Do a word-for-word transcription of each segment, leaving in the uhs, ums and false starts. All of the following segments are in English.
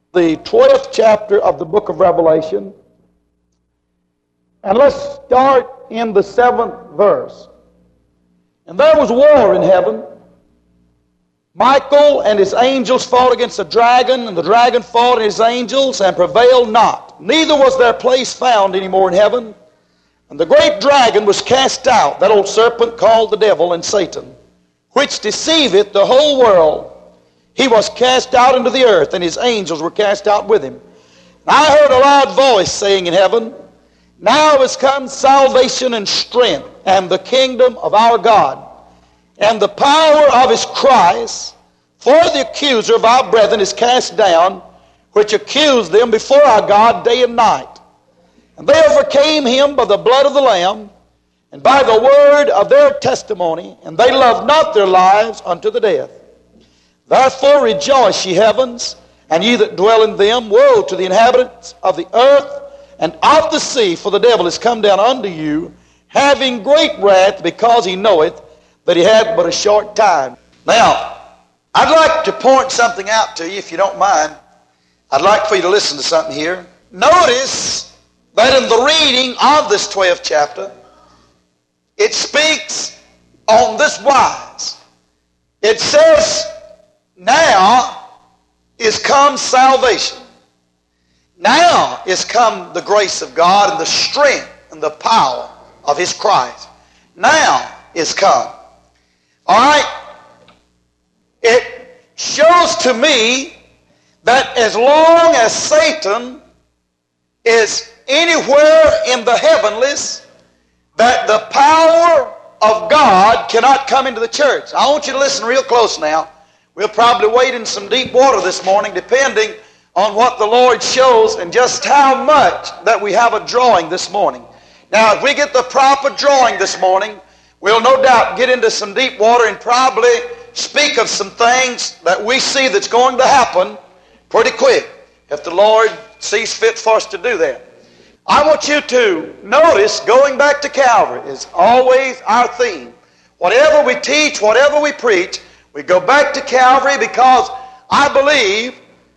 the twelfth chapter of the book of Revelation. And let's start in the seventh verse. And there was war in heaven. Michael and his angels fought against the dragon, and the dragon fought and his angels, and prevailed not. Neither was their place found any more in heaven. And the great dragon was cast out, that old serpent called the devil and Satan, which deceiveth the whole world. He was cast out into the earth, and his angels were cast out with him. And I heard a loud voice saying in heaven, Now is come salvation and strength, and the kingdom of our God, and the power of his Christ. For the accuser of our brethren is cast down, which accused them before our God day and night. And they overcame him by the blood of the Lamb, and by the word of their testimony, and they loved not their lives unto the death. Therefore rejoice, ye heavens, and ye that dwell in them. Woe to the inhabitants of the earth and of the sea, for the devil is come down unto you, having great wrath, because he knoweth that he hath but a short time. Now, I'd like to point something out to you, if you don't mind. I'd like for you to listen to something here. Notice that in the reading of this twelfth chapter, it speaks on this wise. It says, Now is come salvation. Now is come the grace of God and the strength and the power of his Christ. Now is come. All right? It shows to me that as long as Satan is anywhere in the heavenlies, that the power of God cannot come into the church. I want you to listen real close now. We'll probably wade in some deep water this morning, depending on what the Lord shows and just how much that we have a drawing this morning. Now, if we get the proper drawing this morning, we'll no doubt get into some deep water and probably speak of some things that we see that's going to happen pretty quick, if the Lord sees fit for us to do that. I want you to notice, going back to Calvary is always our theme. Whatever we teach, whatever we preach, we go back to Calvary, because I believe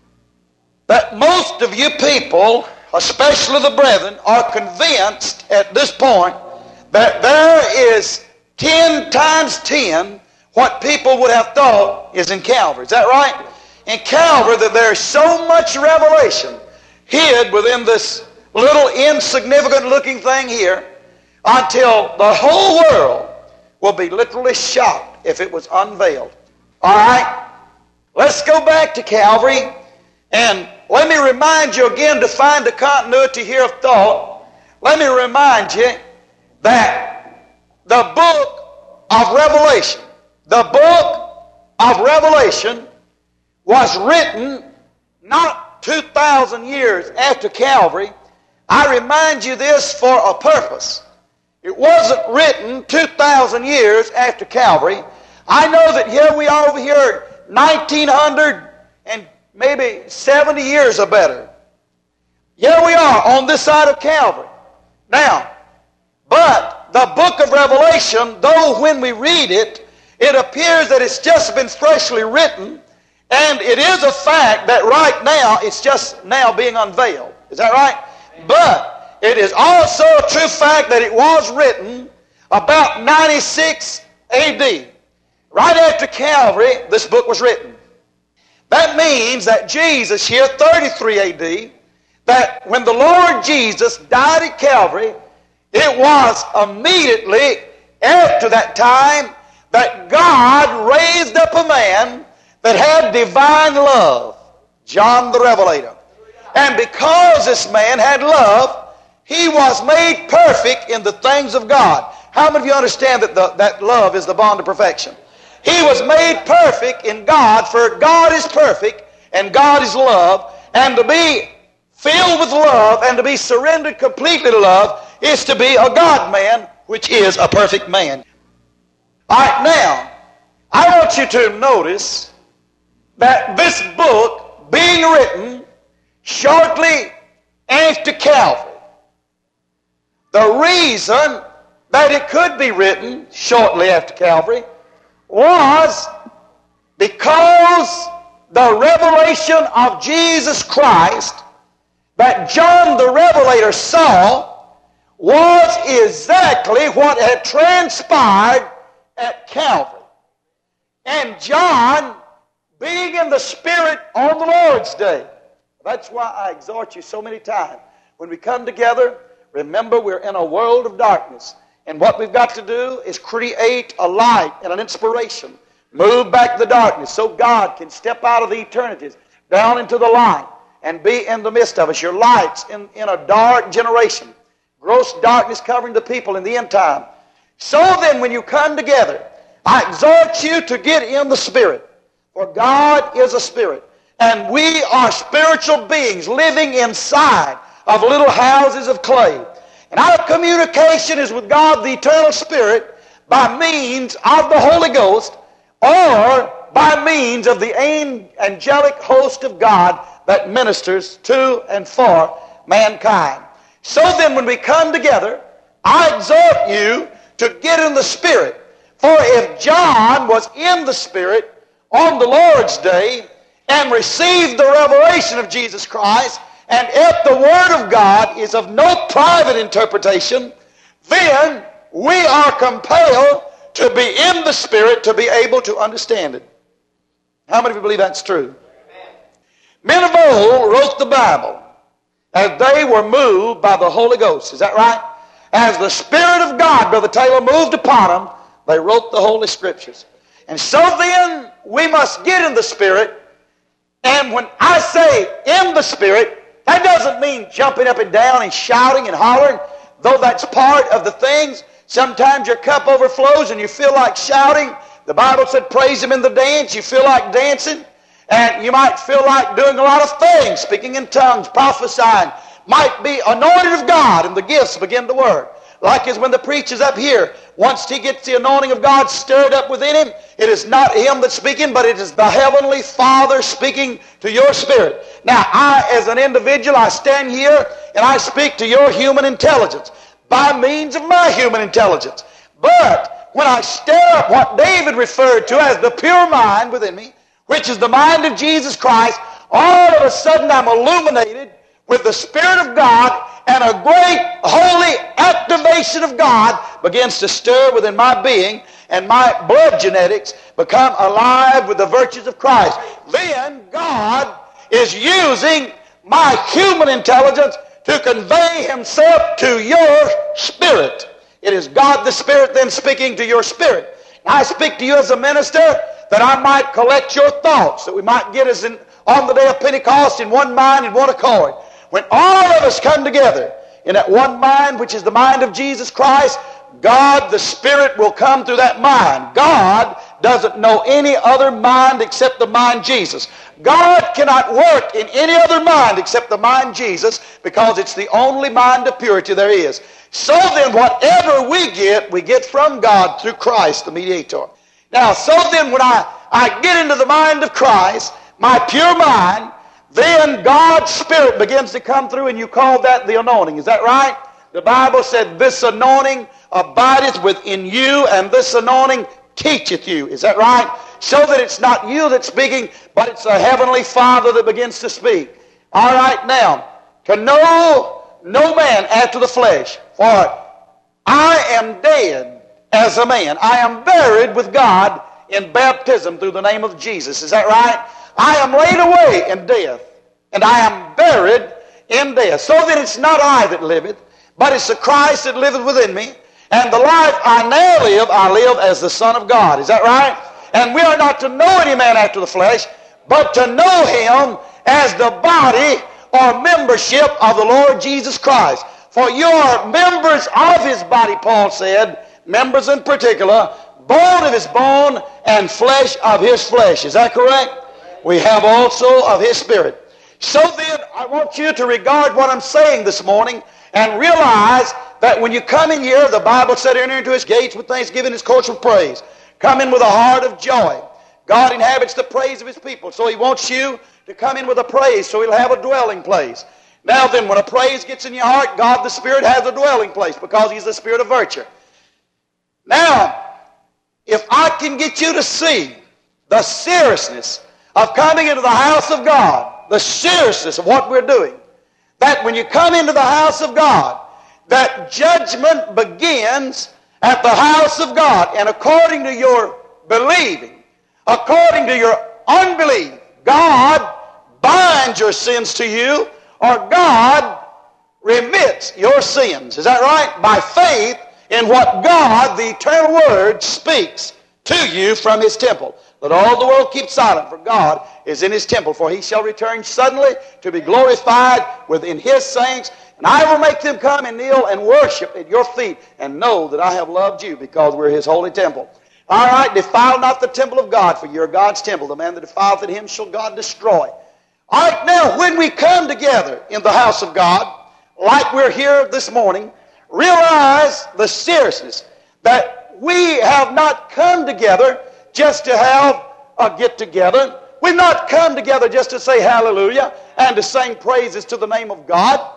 that most of you people, especially the brethren, are convinced at this point that there is ten times ten what people would have thought is in Calvary. Is that right? In Calvary, that there is so much revelation hid within this little insignificant looking thing here, until the whole world will be literally shocked if it was unveiled. All right? Let's go back to Calvary, and let me remind you again, to find the continuity here of thought. Let me remind you that the book of Revelation, the book of Revelation was written not two thousand years after Calvary. I remind you this for a purpose. It wasn't written two thousand years after Calvary. I know that here we are over here, nineteen hundred and maybe seventy years or better. Here we are on this side of Calvary. Now, but the book of Revelation, though when we read it, it appears that it's just been freshly written, and it is a fact that right now it's just now being unveiled. Is that right? But it is also a true fact that it was written about ninety-six A D Right after Calvary, this book was written. That means that Jesus here, thirty-three A D, that when the Lord Jesus died at Calvary, it was immediately after that time that God raised up a man that had divine love, John the Revelator. And because this man had love, he was made perfect in the things of God. How many of you understand that the, that love is the bond of perfection? He was made perfect in God, for God is perfect and God is love. And to be filled with love and to be surrendered completely to love is to be a God-man, which is a perfect man. All right, now, I want you to notice that this book being written shortly after Calvary, the reason that it could be written shortly after Calvary was because the the revelation of Jesus Christ that John the Revelator saw was exactly what had transpired at Calvary. And John, being in the Spirit on the Lord's Day, that's why I exhort you so many times, when we come together, remember we're in a world of darkness. And what we've got to do is create a light and an inspiration. Move back the darkness so God can step out of the eternities down into the light and be in the midst of us. Your light's in, in a dark generation. Gross darkness covering the people in the end time. So then, when you come together, I exhort you to get in the Spirit. For God is a Spirit. And we are spiritual beings living inside of little houses of clay. And our communication is with God, the eternal Spirit, by means of the Holy Ghost or by means of the angelic host of God that ministers to and for mankind. So then, when we come together, I exhort you to get in the Spirit. For if John was in the Spirit on the Lord's Day and received the revelation of Jesus Christ, and if the Word of God is of no private interpretation, then we are compelled to be in the Spirit to be able to understand it. How many of you believe that's true? Men of old wrote the Bible as they were moved by the Holy Ghost. Is that right? As the Spirit of God, Brother Taylor, moved upon them, they wrote the Holy Scriptures. And so then, we must get in the Spirit. And when I say in the Spirit, that doesn't mean jumping up and down and shouting and hollering, though that's part of the things. Sometimes your cup overflows and you feel like shouting. The Bible said praise Him in the dance. You feel like dancing. And you might feel like doing a lot of things, speaking in tongues, prophesying. Might be anointed of God and the gifts begin to work. Like as when the preacher's up here, once he gets the anointing of God stirred up within him, it is not him that's speaking, but it is the Heavenly Father speaking to your spirit. Now, I, as an individual, I stand here and I speak to your human intelligence by means of my human intelligence. But when I stir up what David referred to as the pure mind within me, which is the mind of Jesus Christ, all of a sudden I'm illuminated with the Spirit of God, and a great holy activation of God begins to stir within my being, and my blood genetics become alive with the virtues of Christ. Then God is using my human intelligence to convey Himself to your spirit. It is God the Spirit then speaking to your spirit. I speak to you as a minister that I might collect your thoughts, that we might get us in, on the day of Pentecost in one mind and one accord. When all of us come together in that one mind, which is the mind of Jesus Christ, God the Spirit will come through that mind. God doesn't know any other mind except the mind Jesus. God cannot work in any other mind except the mind Jesus, because it's the only mind of purity there is. So then, whatever we get, we get from God through Christ, the mediator. Now, so then when I, I get into the mind of Christ, my pure mind, then God's Spirit begins to come through, and you call that the anointing. Is that right? The Bible said, this anointing abideth within you, and this anointing teacheth you. Is that right? So that it's not you that's speaking, but it's the Heavenly Father that begins to speak. All right, now, to know no man after the flesh, for I am dead as a man. I am buried with God in baptism through the name of Jesus. Is that right? I am laid away in death, and I am buried in death. So that it's not I that liveth, but it's the Christ that liveth within me. And the life I now live, I live as the Son of God. Is that right? And we are not to know any man after the flesh, but to know Him as the body or membership of the Lord Jesus Christ. For you are members of His body, Paul said, members in particular, bone of His bone and flesh of His flesh. Is that correct? We have also of His Spirit. So then, I want you to regard what I'm saying this morning and realize that when you come in here, the Bible said, enter into His gates with thanksgiving, His courts with praise. Come in with a heart of joy. God inhabits the praise of His people. So He wants you to come in with a praise so He'll have a dwelling place. Now then, when a praise gets in your heart, God the Spirit has a dwelling place because He's the Spirit of virtue. Now, if I can get you to see the seriousness of coming into the house of God, the seriousness of what we're doing, that when you come into the house of God, that judgment begins at the house of God. And according to your believing, according to your unbelief, God binds your sins to you, or God remits your sins. Is that right? By faith in what God, the eternal Word, speaks to you from His temple. Let all the world keep silent, for God is in His temple. For He shall return suddenly to be glorified within His saints. And I will make them come and kneel and worship at your feet, and know that I have loved you, because we're His holy temple. All right, defile not the temple of God, for you're God's temple. The man that defileth him shall God destroy. All right, now, when we come together in the house of God, like we're here this morning, realize the seriousness that we have not come together just to have a get-together. We've not come together just to say hallelujah and to sing praises to the name of God,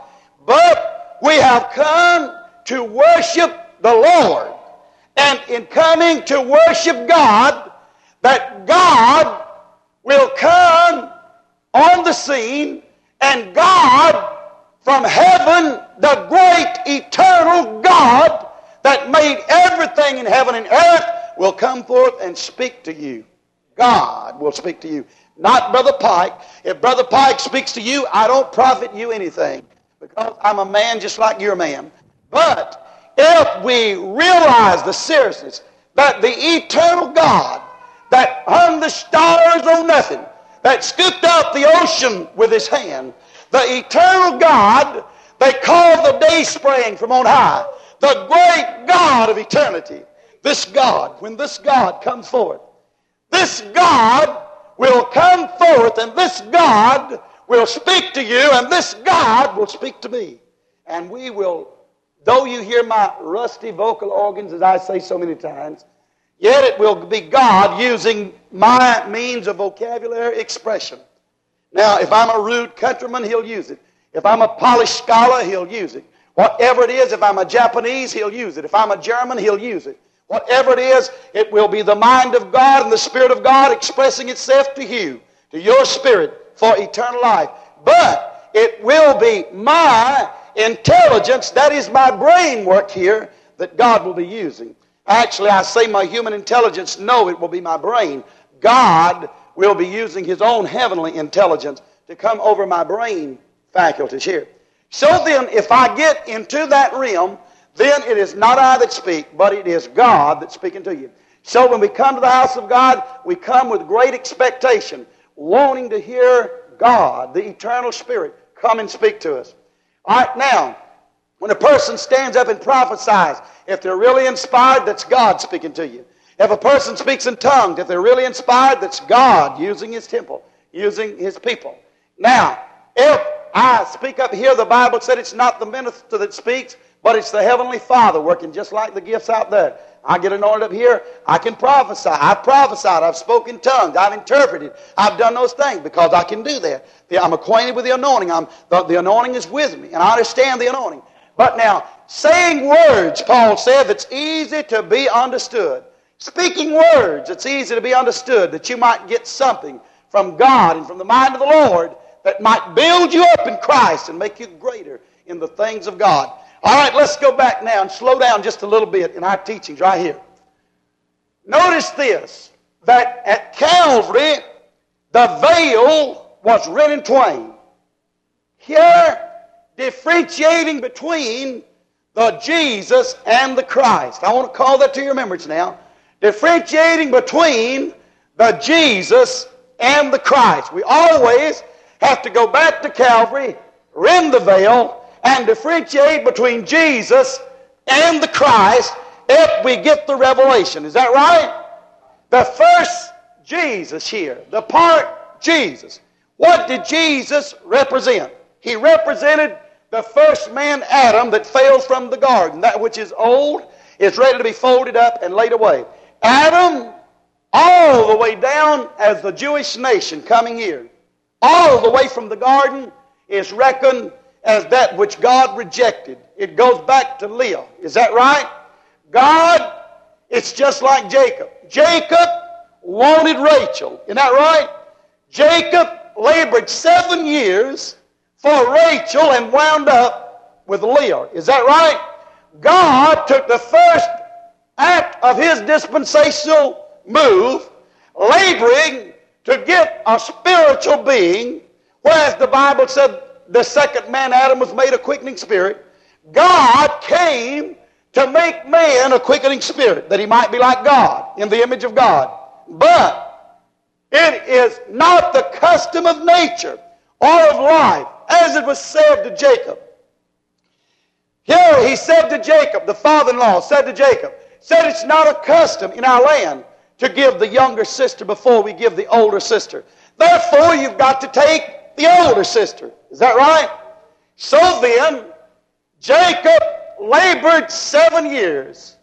but we have come to worship the Lord. And in coming to worship God, that God will come on the scene, and God from heaven, the great eternal God that made everything in heaven and earth, will come forth and speak to you. God will speak to you. Not Brother Pike. If Brother Pike speaks to you, I don't profit you anything, because I'm a man just like you're a man. But if we realize the seriousness that the eternal God that hung the stars on nothing, that scooped out the ocean with His hand, the eternal God they call the day spring from on high, the great God of eternity, this God, when this God comes forth, this God will come forth, and this God will speak to you, and this God will speak to me. And we will, though you hear my rusty vocal organs, as I say so many times, yet it will be God using my means of vocabulary expression. Now, if I'm a rude countryman, He'll use it. If I'm a polished scholar, He'll use it. Whatever it is, if I'm a Japanese, He'll use it. If I'm a German, He'll use it. Whatever it is, it will be the mind of God and the Spirit of God expressing itself to you, to your spirit, for eternal life. But it will be my intelligence, that is my brain work here, that God will be using. Actually, I say my human intelligence. No, it will be my brain. God will be using His own heavenly intelligence to come over my brain faculties here. So then, if I get into that realm, then it is not I that speak, but it is God that's speaking to you. So when we come to the house of God, we come with great expectation, wanting to hear God, the eternal Spirit, come and speak to us. All right, now, when a person stands up and prophesies, if they're really inspired, that's God speaking to you. If a person speaks in tongues, if they're really inspired, that's God using His temple, using His people. Now, if I speak up here, the Bible said it's not the minister that speaks, but it's the Heavenly Father working just like the gifts out there. I get anointed up here, I can prophesy. I've prophesied, I've spoken tongues, I've interpreted, I've done those things because I can do that. I'm acquainted with the anointing. I'm, the, the anointing is with me, and I understand the anointing. But now, saying words, Paul said, that's easy to be understood. Speaking words, it's easy to be understood, that you might get something from God and from the mind of the Lord that might build you up in Christ and make you greater in the things of God. All right, let's go back now and slow down just a little bit in our teachings right here. Notice this, that at Calvary, the veil was rent in twain. Here, differentiating between the Jesus and the Christ. I want to call that to your remembrance now. Differentiating between the Jesus and the Christ. We always have to go back to Calvary, rend the veil, and differentiate between Jesus and the Christ if we get the revelation. Is that right? The first Jesus here, the part Jesus. What did Jesus represent? He represented the first man, Adam, that fell from the garden. That which is old is ready to be folded up and laid away. Adam, all the way down as the Jewish nation coming here, all the way from the garden is reckoned as that which God rejected. It goes back to Leah. Is that right? God, it's just like Jacob. Jacob wanted Rachel. Isn't that right? Jacob labored seven years for Rachel and wound up with Leah. Is that right? God took the first act of his dispensational move, laboring to get a spiritual being, whereas the Bible said the second man, Adam, was made a quickening spirit. God came to make man a quickening spirit, that he might be like God, in the image of God. But it is not the custom of nature or of life, as it was said to Jacob. Here he said to Jacob, the father-in-law said to Jacob, said it's not a custom in our land to give the younger sister before we give the older sister. Therefore, you've got to take the older sister. Is that right? So then, Jacob labored seven years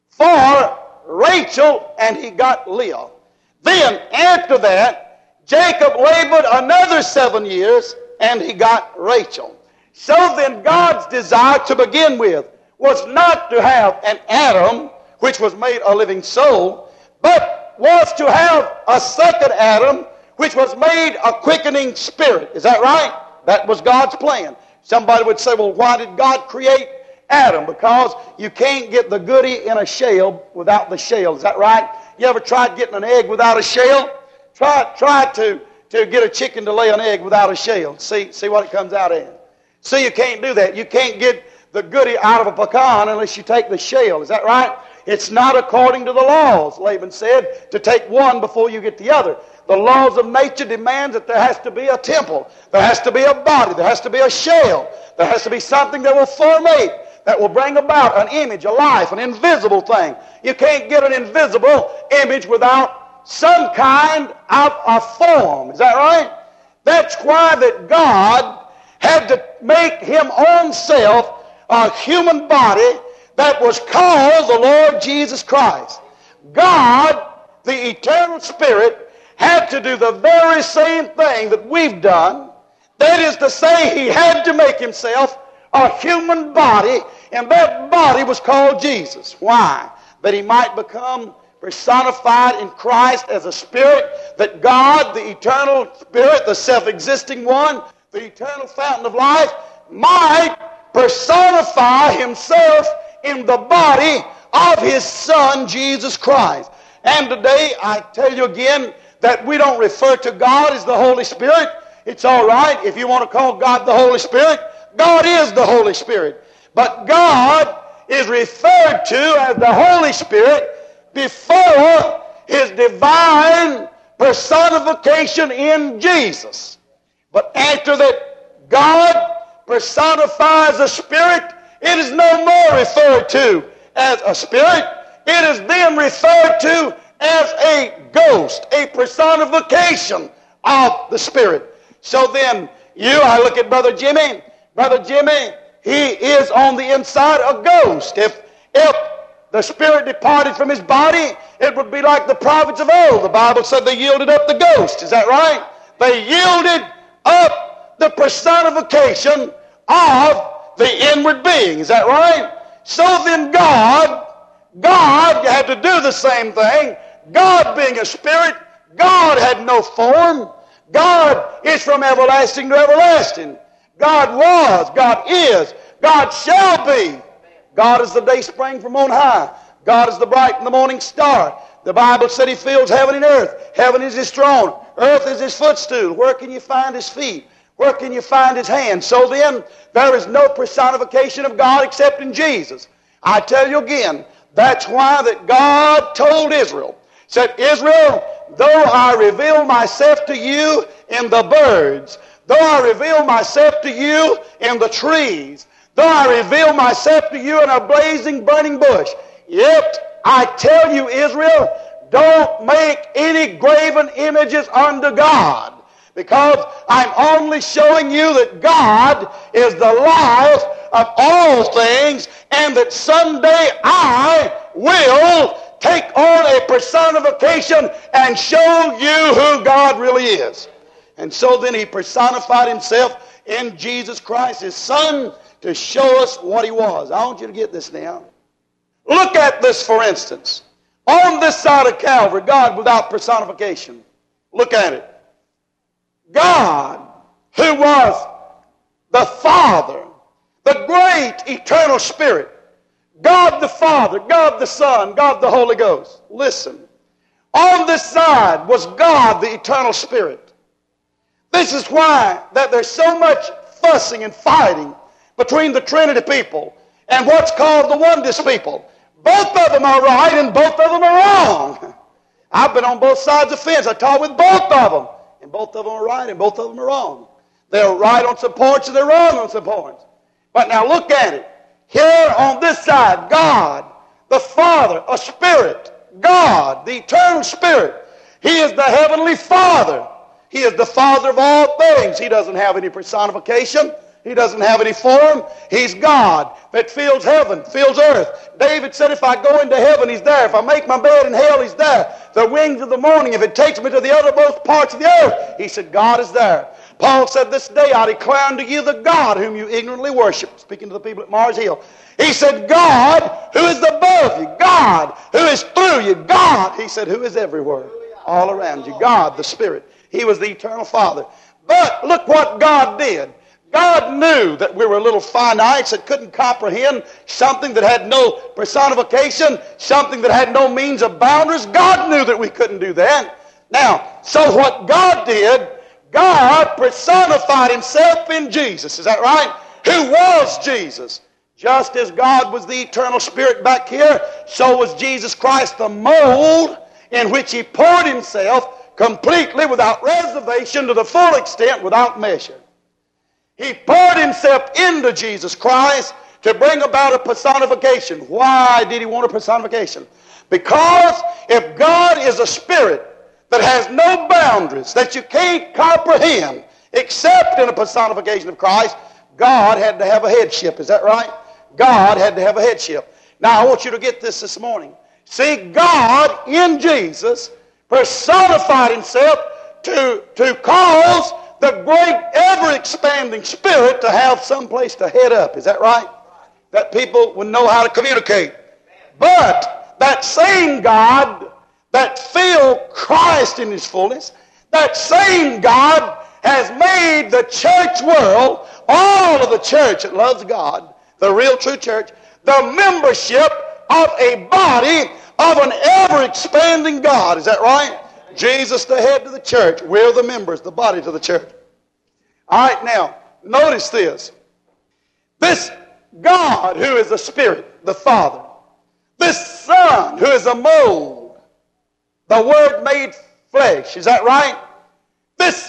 for Rachel, and he got Leah. Then, after that, Jacob labored another seven years, and he got Rachel. So then, God's desire to begin with was not to have an Adam, which was made a living soul, but was to have a second Adam, which was made a quickening spirit. Is that right? That was God's plan. Somebody would say, well, why did God create Adam? Because you can't get the goody in a shell without the shell. Is that right? You ever tried getting an egg without a shell? Try, try to, to get a chicken to lay an egg without a shell. See, see what it comes out in. See, you can't do that. You can't get the goody out of a pecan unless you take the shell. Is that right? It's not according to the laws, Laban said, to take one before you get the other. The laws of nature demand that there has to be a temple. There has to be a body. There has to be a shell. There has to be something that will formate, that will bring about an image, a life, an invisible thing. You can't get an invisible image without some kind of a form. Is that right? That's why that God had to make him own self a human body that was called the Lord Jesus Christ. God, the eternal Spirit, had to do the very same thing that we've done. That is to say, he had to make himself a human body, and that body was called Jesus. Why? That he might become personified in Christ as a spirit, that God, the eternal Spirit, the self-existing one, the eternal fountain of life, might personify himself in the body of his Son, Jesus Christ. And today, I tell you again, that we don't refer to God as the Holy Spirit. It's all right if you want to call God the Holy Spirit. God is the Holy Spirit. But God is referred to as the Holy Spirit before his divine personification in Jesus. But after that God personifies a spirit, it is no more referred to as a spirit. It is then referred to as a ghost, a personification of the Spirit. So then, you, I look at Brother Jimmy. Brother Jimmy, he is on the inside a ghost. If, if the Spirit departed from his body, it would be like the prophets of old. The Bible said they yielded up the ghost. Is that right? They yielded up the personification of the inward being. Is that right? So then God, God had to do the same thing. God being a spirit, God had no form. God is from everlasting to everlasting. God was, God is, God shall be. God is the day spring from on high. God is the bright and the morning star. The Bible said he fills heaven and earth. Heaven is his throne. Earth is his footstool. Where can you find his feet? Where can you find his hand? So then, there is no personification of God except in Jesus. I tell you again, that's why that God told Israel, said, Israel, though I reveal myself to you in the birds, though I reveal myself to you in the trees, though I reveal myself to you in a blazing, burning bush, yet I tell you, Israel, don't make any graven images unto God, because I'm only showing you that God is the life of all things, and that someday I will take on a personification and show you who God really is. And so then he personified himself in Jesus Christ, his Son, to show us what he was. I want you to get this now. Look at this, for instance. On this side of Calvary, God without personification. Look at it. God, who was the Father, the great eternal Spirit, God the Father, God the Son, God the Holy Ghost. Listen, on this side was God the eternal Spirit. This is why that there's so much fussing and fighting between the Trinity people and what's called the oneness people. Both of them are right and both of them are wrong. I've been on both sides of the fence. I talked with both of them. And both of them are right and both of them are wrong. They're right on some points and they're wrong on some points. But now look at it. Here on this side, God, the Father, a Spirit, God, the eternal Spirit. He is the Heavenly Father. He is the Father of all things. He doesn't have any personification. He doesn't have any form. He's God that fills heaven, fills earth. David said, if I go into heaven, He's there. If I make my bed in hell, He's there. The wings of the morning, if it takes me to the uttermost parts of the earth, he said, God is there. Paul said, this day I declare unto you the God whom you ignorantly worship. Speaking to the people at Mars Hill. He said, God who is above you. God who is through you. God, he said, who is everywhere. All around you. God, the Spirit. He was the eternal Father. But look what God did. God knew that we were little finites that couldn't comprehend something that had no personification, something that had no means of boundaries. God knew that we couldn't do that. Now, so what God did, God personified Himself in Jesus. Is that right? Who was Jesus? Just as God was the eternal Spirit back here, so was Jesus Christ the mold in which He poured Himself completely without reservation to the full extent without measure. He poured Himself into Jesus Christ to bring about a personification. Why did He want a personification? Because if God is a Spirit that has no boundaries, that you can't comprehend except in a personification of Christ, God had to have a headship. Is that right? God had to have a headship. Now I want you to get this this morning. See, God in Jesus personified Himself to, to cause the great ever-expanding Spirit to have some place to head up. Is that right? That people would know how to communicate. But that same God that filled Christ in His fullness, that same God has made the church world, all of the church that loves God, the real true church, the membership of a body of an ever-expanding God. Is that right? Jesus, the head of the church. We're the members, the body of the church. All right, now, notice this. This God who is the Spirit, the Father, this Son who is a mold, the Word made flesh. Is that right? This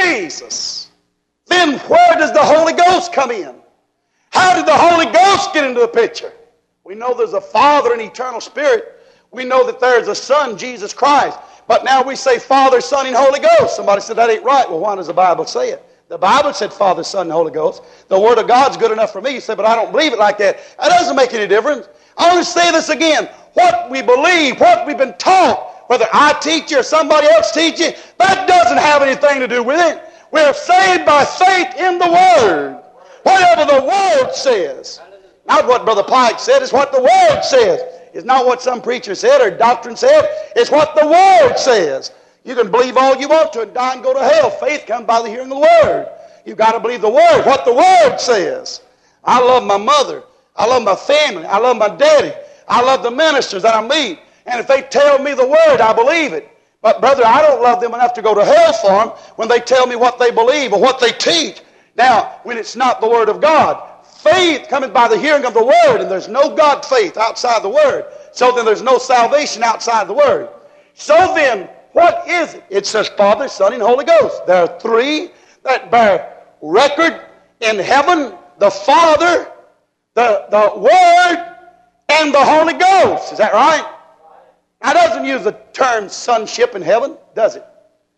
Jesus. Then where does the Holy Ghost come in? How did the Holy Ghost get into the picture? We know there's a Father and eternal Spirit. We know that there's a Son, Jesus Christ. But now we say Father, Son, and Holy Ghost. Somebody said that ain't right. Well, why does the Bible say it? The Bible said Father, Son, and Holy Ghost. The Word of God's good enough for me. You say, but I don't believe it like that. That doesn't make any difference. I want to say this again. What we believe, what we've been taught, whether I teach you or somebody else teach you, that doesn't have anything to do with it. We're saved by faith in the Word. Whatever the Word says. Not what Brother Pike said, it's what the Word says. It's not what some preacher said or doctrine said. It's what the Word says. You can believe all you want to and die and go to hell. Faith comes by the hearing of the Word. You've got to believe the Word, what the Word says. I love my mother. I love my family. I love my daddy. I love the ministers that I meet. And if they tell me the Word, I believe it. But, brother, I don't love them enough to go to hell for them when they tell me what they believe or what they teach. Now, when it's not the Word of God, faith cometh by the hearing of the Word, and there's no God faith outside the Word. So then there's no salvation outside the Word. So then, what is it? It says Father, Son, and Holy Ghost. There are three that bear record in heaven: the Father, the, the Word, and the Holy Ghost. Is that right? Now, it doesn't use the term sonship in heaven, does it?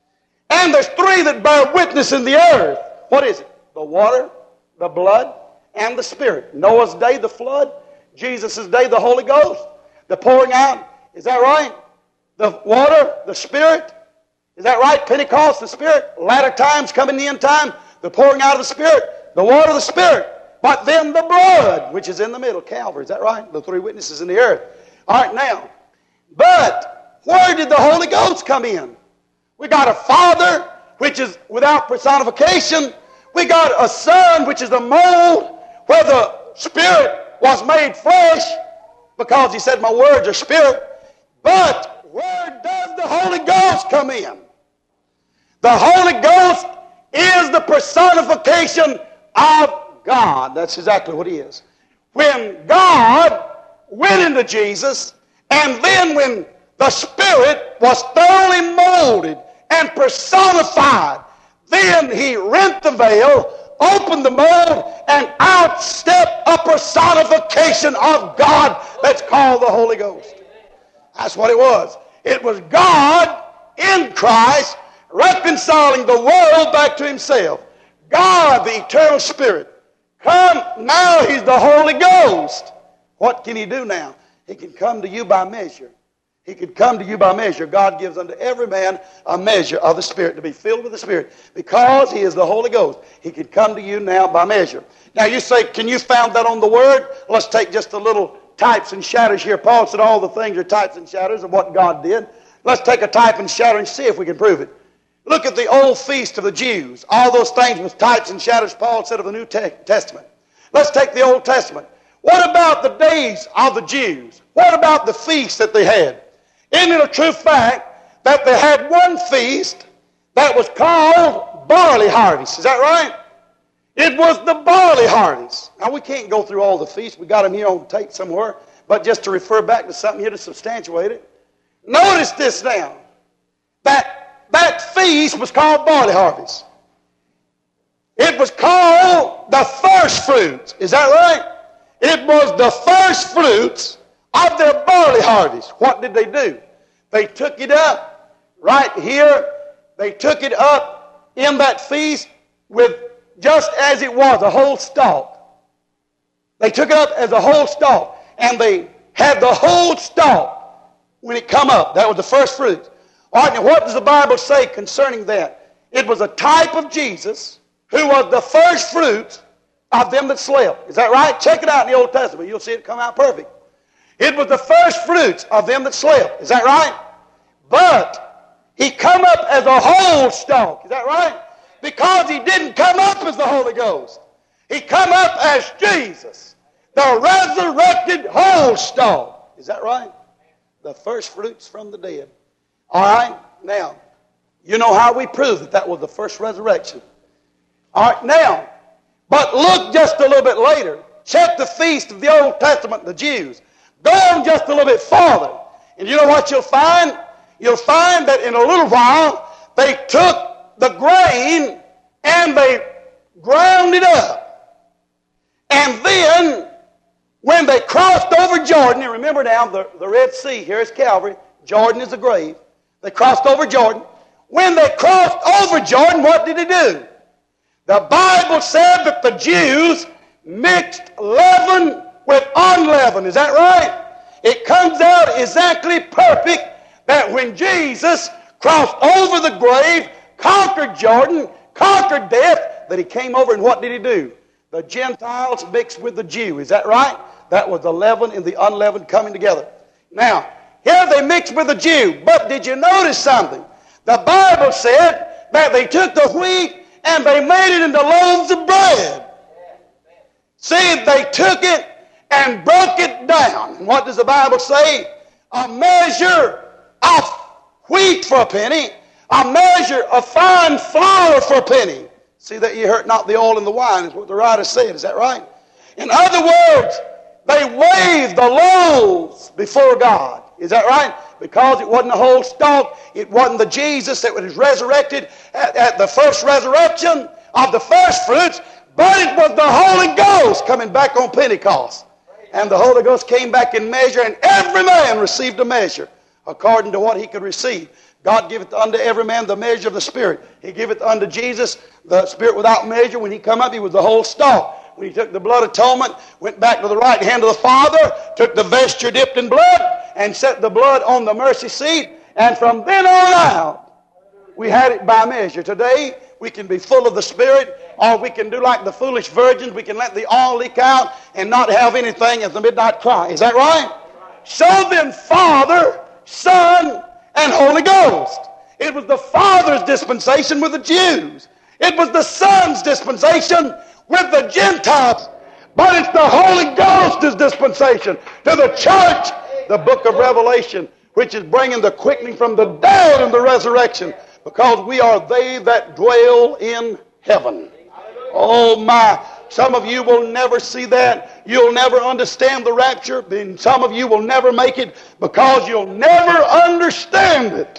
And there's three that bear witness in the earth. What is it? The water, the blood, and the Spirit. Noah's day, the flood. Jesus' day, the Holy Ghost. The pouring out. Is that right? The water, the Spirit. Is that right? Pentecost, the Spirit. Latter times, coming the end time. The pouring out of the Spirit. The water, the Spirit. But then the blood, which is in the middle, Calvary. Is that right? The three witnesses in the earth. All right, now. But where did the Holy Ghost come in? We got a Father, which is without personification. We got a Son, which is the mold where the Spirit was made flesh, because he said, my words are spirit. But where does the Holy Ghost come in? The Holy Ghost is the personification of God. That's exactly what he is. When God went into Jesus, and then when the Spirit was thoroughly molded and personified, then he rent the veil, opened the mold, and out stepped a personification of God that's called the Holy Ghost. That's what it was. It was God in Christ reconciling the world back to himself. God, the eternal Spirit. Come, now he's the Holy Ghost. What can he do now? He can come to you by measure. He could come to you by measure. God gives unto every man a measure of the Spirit, to be filled with the Spirit. Because he is the Holy Ghost, he could come to you now by measure. Now you say, can you found that on the Word? Let's take just a little types and shadows here. Paul said all the things are types and shadows of what God did. Let's take a type and shadow and see if we can prove it. Look at the old feast of the Jews. All those things with types and shadows, Paul said, of the New Testament. Let's take the Old Testament. What about the days of the Jews? What about the feasts that they had? Isn't it a true fact that they had one feast that was called barley harvest? Is that right? It was the barley harvest. Now, we can't go through all the feasts. We got them here on tape somewhere. But just to refer back to something here to substantiate it. Notice this now. That, that feast was called barley harvest. It was called the first fruits. Is that right? It was the first fruits of their barley harvest. What did they do? They took it up right here. They took it up in that feast with just as it was, a whole stalk. They took it up as a whole stalk, and they had the whole stalk when it come up. That was the first fruit. All right, now what does the Bible say concerning that? It was a type of Jesus, who was the first fruits of them that slept. Is that right? Check it out in the Old Testament. You'll see it come out perfect. It was the first fruits of them that slept. Is that right? But he come up as a whole stalk. Is that right? Because he didn't come up as the Holy Ghost. He come up as Jesus, the resurrected whole stalk. Is that right? The first fruits from the dead. All right? Now, you know how we prove that that was the first resurrection. All right, now, but look just a little bit later. Check the feast of the Old Testament, the Jews. Go on just a little bit farther. And you know what you'll find? You'll find that in a little while, they took the grain and they ground it up. And then, when they crossed over Jordan, and remember now, the, the Red Sea, here is Calvary, Jordan is the grave. They crossed over Jordan. When they crossed over Jordan, what did they do? The Bible said that the Jews mixed leaven with unleavened. Is that right? It comes out exactly perfect that when Jesus crossed over the grave, conquered Jordan, conquered death, that he came over and what did he do? The Gentiles mixed with the Jew. Is that right? That was the leaven and the unleavened coming together. Now, here they mixed with the Jew. But did you notice something? The Bible said that they took the wheat and they made it into loaves of bread. See, they took it and broke it down. And what does the Bible say? A measure of wheat for a penny, a measure of fine flour for a penny. See that you hurt not the oil and the wine, is what the writer said. Is that right? In other words, they waved the loaves before God. Is that right? Because it wasn't a whole stalk. It wasn't the Jesus that was resurrected at, at the first resurrection of the first fruits, but it was the Holy Ghost coming back on Pentecost. And the Holy Ghost came back in measure, and every man received a measure according to what he could receive. God giveth unto every man the measure of the Spirit. He giveth unto Jesus the Spirit without measure. When he come up, he was the whole stalk. When he took the blood atonement, went back to the right hand of the Father, took the vesture dipped in blood, and set the blood on the mercy seat. And from then on out, we had it by measure. Today, we can be full of the Spirit, or we can do like the foolish virgins. We can let the oil leak out and not have anything as the midnight cry. Is that right? So then, Father, Son, and Holy Ghost It was the Father's dispensation with the Jews. It was the Son's dispensation with the Gentiles. But it's the Holy Ghost's dispensation to the church, the book of Revelation, which is bringing the quickening from the dead and the resurrection, because we are they that dwell in heaven. Oh my, some of you will never see that. You'll never understand the rapture. And some of you will never make it because you'll never understand it.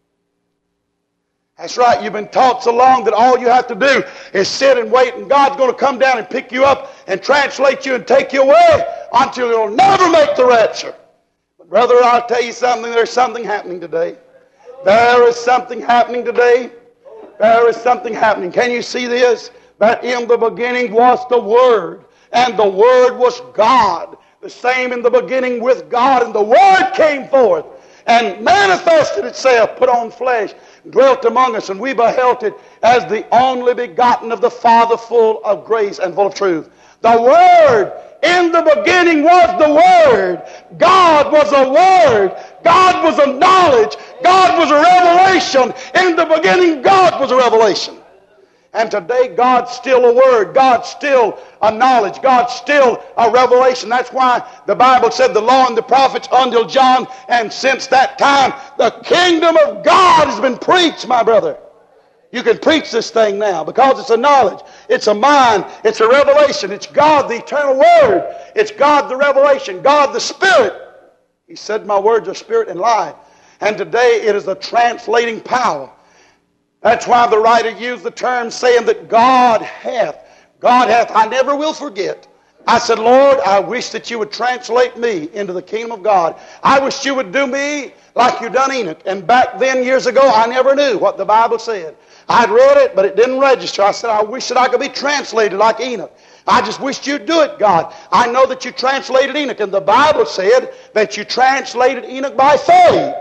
That's right, you've been taught so long that all you have to do is sit and wait, and God's going to come down and pick you up and translate you and take you away until you'll never make the rapture. But brother, I'll tell you something, there's something happening today. There is something happening today. There is something happening. Can you see this? That in the beginning was the Word, and the Word was God. The same in the beginning with God, and the Word came forth and manifested itself, put on flesh, dwelt among us, and we beheld it as the only begotten of the Father, full of grace and full of truth. The Word, in the beginning was the Word. God was a Word. God was a knowledge. God was a revelation. In the beginning, God was a revelation. And today, God's still a Word. God's still a knowledge. God's still a revelation. That's why the Bible said the law and the prophets until John. And since that time, the kingdom of God has been preached, my brother. You can preach this thing now because it's a knowledge. It's a mind. It's a revelation. It's God, the eternal Word. It's God, the revelation. God, the Spirit. He said, my words are spirit and life. And today, it is the translating power. That's why the writer used the term saying that God hath. God hath. I never will forget. I said, Lord, I wish that you would translate me into the kingdom of God. I wish you would do me like you done Enoch. And back then, years ago, I never knew what the Bible said. I'd read it, but it didn't register. I said, I wish that I could be translated like Enoch. I just wished you'd do it, God. I know that you translated Enoch, and the Bible said that you translated Enoch by faith.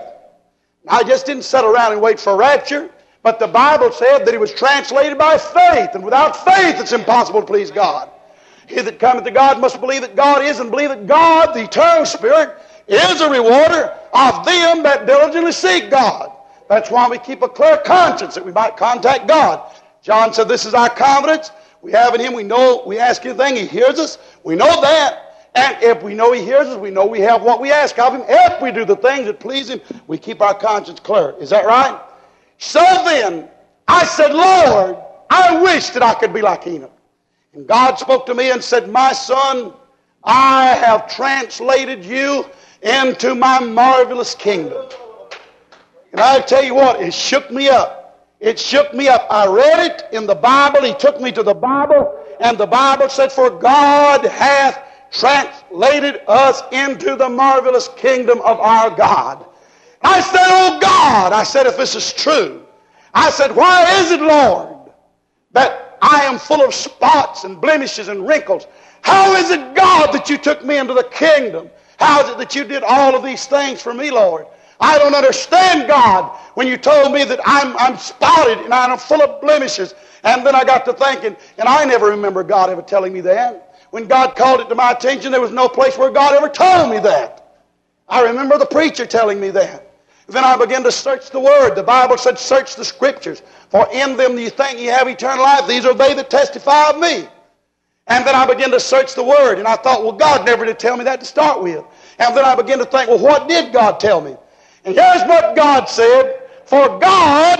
I just didn't sit around and wait for rapture. But the Bible said that he was translated by faith. And without faith, it's impossible to please God. He that cometh to God must believe that God is, and believe that God, the eternal Spirit, is a rewarder of them that diligently seek God. That's why we keep a clear conscience, that we might contact God. John said, this is our confidence. We have in Him. We know, we ask anything, He hears us. We know that. And if we know He hears us, we know we have what we ask of Him. If we do the things that please Him, we keep our conscience clear. Is that right? So then, I said, Lord, I wish that I could be like Enoch. And God spoke to me and said, my son, I have translated you into my marvelous kingdom. And I tell you what, it shook me up. It shook me up. I read it in the Bible. He took me to the Bible, and the Bible said, for God hath translated us into the marvelous kingdom of our God. I said, oh God, I said, if this is true, I said, why is it, Lord, that I am full of spots and blemishes and wrinkles? How is it, God, that you took me into the kingdom? How is it that you did all of these things for me, Lord? I don't understand, God, when you told me that I'm, I'm spotted and I'm full of blemishes. And then I got to thinking, and I never remember God ever telling me that. When God called it to my attention, there was no place where God ever told me that. I remember the preacher telling me that. Then I began to search the Word. The Bible said, search the Scriptures, for in them you think you have eternal life. These are they that testify of me. And then I began to search the Word, and I thought, well, God never did tell me that to start with. And then I began to think, well, what did God tell me? And here's what God said, for God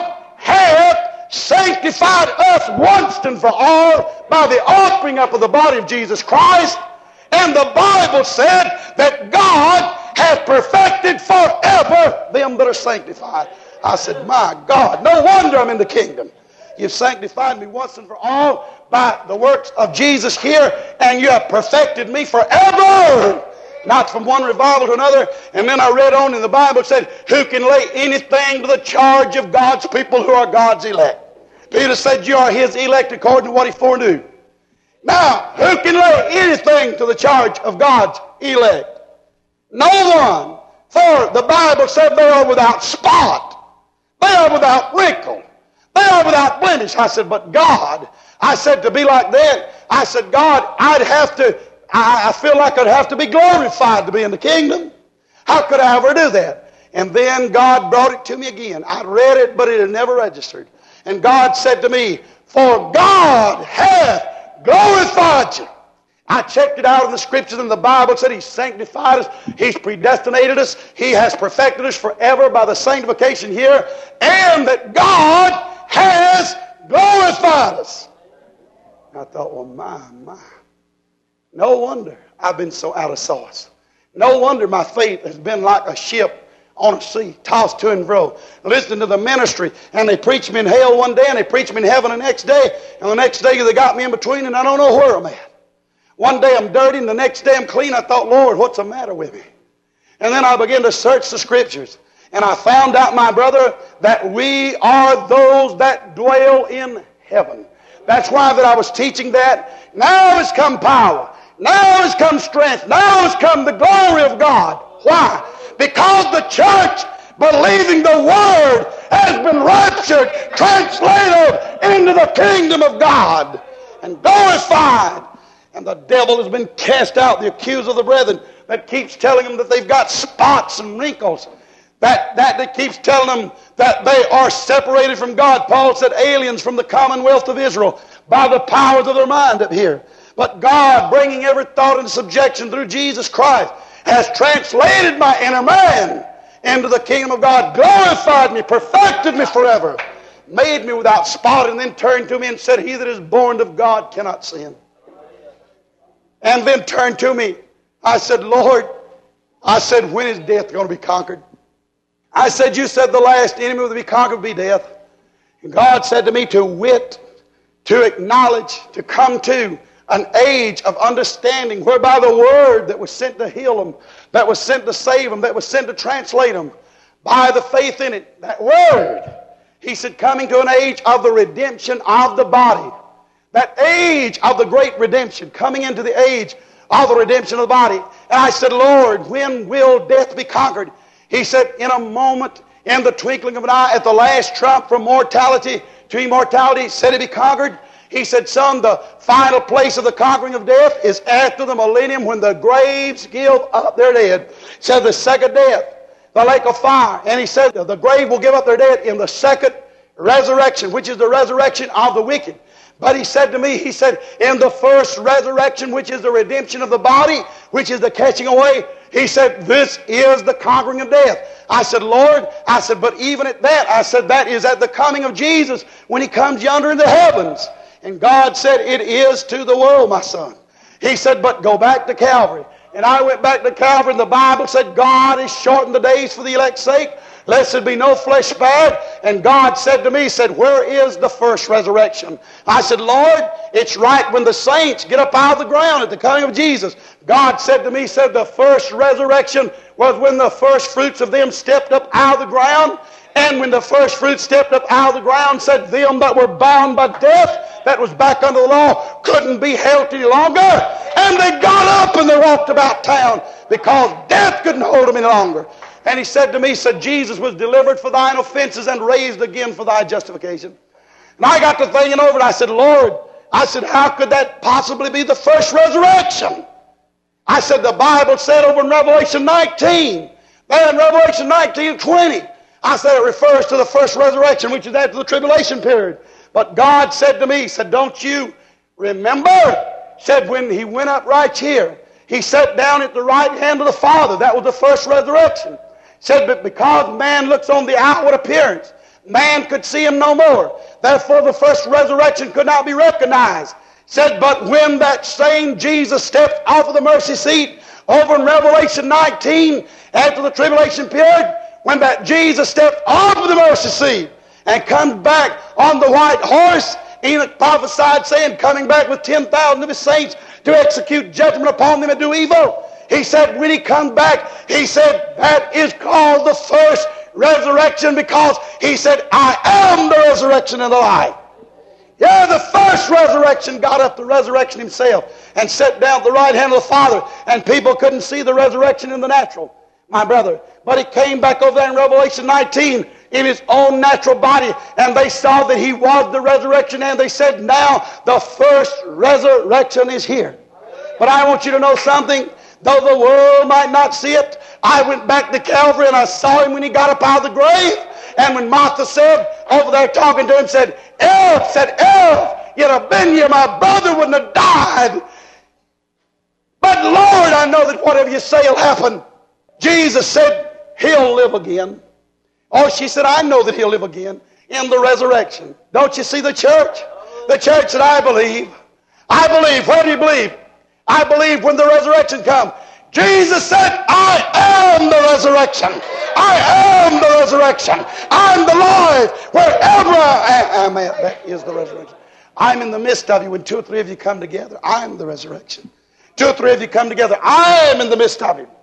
hath sanctified us once and for all by the offering up of the body of Jesus Christ. And the Bible said that God hath perfected forever them that are sanctified. I said, my God, no wonder I'm in the kingdom. You've sanctified me once and for all by the works of Jesus here, and you have perfected me forever. Not from one revival to another. And then I read on in the Bible, it said, who can lay anything to the charge of God's people who are God's elect? Peter said, you are His elect according to what He foreknew. Now, who can lay anything to the charge of God's elect? No one. For the Bible said they are without spot. They are without wrinkle. They are without blemish. I said, but God, I said, to be like that, I said, God, I'd have to, I, I feel like I'd have to be glorified to be in the kingdom. How could I ever do that? And then God brought it to me again. I'd read it, but it had never registered. And God said to me, for God hath glorified you. I checked it out in the Scriptures, and the Bible said He's sanctified us, He's predestinated us, He has perfected us forever by the sanctification here, and that God has glorified us. I thought, well, my, my. No wonder I've been so out of sorts. No wonder my faith has been like a ship on a sea, tossed to and fro. Listening to the ministry, and they preach me in hell one day, and they preach me in heaven the next day, and the next day they got me in between, and I don't know where I'm at. One day I'm dirty, and the next day I'm clean. I thought, Lord, what's the matter with me? And then I began to search the Scriptures, and I found out, my brother, that we are those that dwell in heaven. That's why that I was teaching that. Now has come power. Now has come strength. Now has come the glory of God. Why? Because the church, believing the Word, has been raptured, translated into the kingdom of God, and glorified. And the devil has been cast out, the accuser of the brethren, that keeps telling them that they've got spots and wrinkles. That, that, that keeps telling them that they are separated from God. Paul said aliens from the commonwealth of Israel by the powers of their mind up here. But God, bringing every thought into subjection through Jesus Christ, has translated my inner man into the kingdom of God, glorified me, perfected me forever, made me without spot, and then turned to me and said, he that is born of God cannot sin. And then turned to me. I said, Lord, I said, when is death going to be conquered? I said, you said the last enemy would be conquered would be death. And God said to me to wit, to acknowledge, to come to an age of understanding whereby the Word that was sent to heal them, that was sent to save them, that was sent to translate them, by the faith in it, that Word, He said, coming to an age of the redemption of the body. That age of the great redemption, coming into the age of the redemption of the body. And I said, Lord, when will death be conquered? He said, in a moment, in the twinkling of an eye, at the last trump from mortality to immortality, said it be conquered. He said, son, the final place of the conquering of death is after the millennium, when the graves give up their dead. He said, the second death, the lake of fire. And he said, the grave will give up their dead in the second resurrection, which is the resurrection of the wicked. But he said to me, he said, in the first resurrection, which is the redemption of the body, which is the catching away, he said, this is the conquering of death. I said, Lord, I said, but even at that, I said, that is at the coming of Jesus, when He comes yonder in the heavens. And God said, it is to the world, my son. He said, but go back to Calvary. And I went back to Calvary, and the Bible said, God has shortened the days for the elect's sake, lest there be no flesh spared. And God said to me, said, where is the first resurrection? I said, Lord, it's right when the saints get up out of the ground at the coming of Jesus. God said to me, said, the first resurrection was when the first fruits of them stepped up out of the ground. And when the first fruits stepped up out of the ground, said, them that were bound by death, that was back under the law, couldn't be held any longer. And they got up and they walked about town, because death couldn't hold them any longer. And he said to me, said, Jesus was delivered for thine offenses and raised again for thy justification. And I got to thinking over it. I said, Lord, I said, how could that possibly be the first resurrection? I said, the Bible said over in Revelation nineteen, there in Revelation nineteen, twenty, I said it refers to the first resurrection, which is after the tribulation period. But God said to me, said, don't you remember? Said, when He went up right here, He sat down at the right hand of the Father. That was the first resurrection. Said, but because man looks on the outward appearance, man could see Him no more. Therefore the first resurrection could not be recognized. Said, but when that same Jesus stepped off of the mercy seat over in Revelation nineteen, after the tribulation period, when that Jesus stepped off of the mercy seat and comes back on the white horse, Enoch prophesied, saying, coming back with ten thousand of His saints to execute judgment upon them that do evil. He said, when He comes back, He said, that is called the first resurrection, because He said, I am the resurrection and the life. Yeah, the first resurrection got up the resurrection Himself and sat down at the right hand of the Father, and people couldn't see the resurrection in the natural, my brother. But He came back over there in Revelation nineteen in His own natural body, and they saw that He was the resurrection, and they said, now the first resurrection is here. But I want you to know something. though the world might not see it. I went back to Calvary and I saw him when he got up out of the grave. And when Martha said, over there talking to him, said, "If," said, "if you'd have been here, my brother wouldn't have died. But Lord, I know that whatever you say will happen." Jesus said, "He'll live again." Oh, she said, "I know that he'll live again in the resurrection." Don't you see the church? The church that I believe. I believe. Where do you believe? I believe when the resurrection comes. Jesus said, "I am the resurrection. I am the resurrection. I'm the life. Wherever I am at, that is the resurrection." I'm in the midst of you when two or three of you come together. I'm the resurrection. Two or three of you come together. I'm in the midst of you.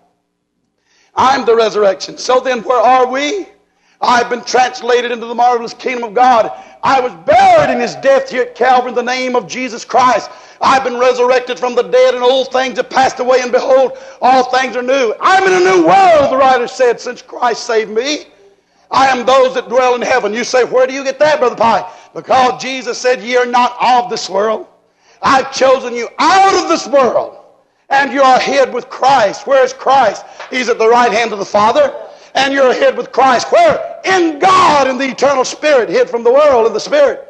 I'm the resurrection. So then where are we? I've been translated into the marvelous kingdom of God. I was buried in his death here at Calvary in the name of Jesus Christ. I've been resurrected from the dead, and old things have passed away, and behold, all things are new. I'm in a new world, the writer said, since Christ saved me. I am those that dwell in heaven. You say, where do you get that, Brother Pye? Because Jesus said, ye are not of this world. I've chosen you out of this world, and you are hid with Christ. Where is Christ? He's at the right hand of the Father. And you're hid with Christ. Where? In God, in the eternal Spirit, hid from the world in the Spirit.